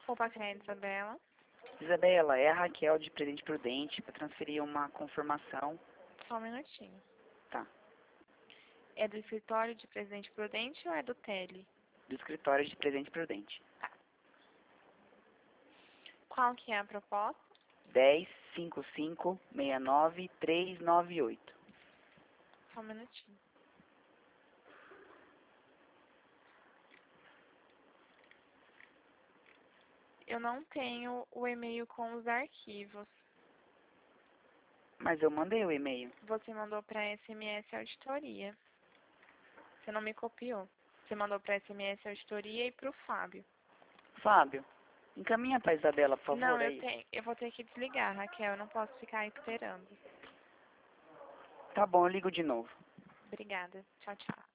Opa, crédito, Isabela. Isabela, é a Raquel de Presidente Prudente para transferir uma confirmação. Só um minutinho. Tá. É do escritório de Presidente Prudente ou é do Tele? Do escritório de Presidente Prudente. Qual que é a proposta? 10.55.69.398. Só um minutinho. Eu não tenho o e-mail com os arquivos. Mas eu mandei o e-mail. Você mandou para SMS Auditoria. Você não me copiou. Você mandou para SMS Auditoria e para o Fábio. Fábio, encaminha para Isabela, por favor, Não, aí. eu vou ter que desligar, Raquel. Eu não posso ficar esperando. Tá bom, eu ligo de novo. Obrigada. Tchau, tchau.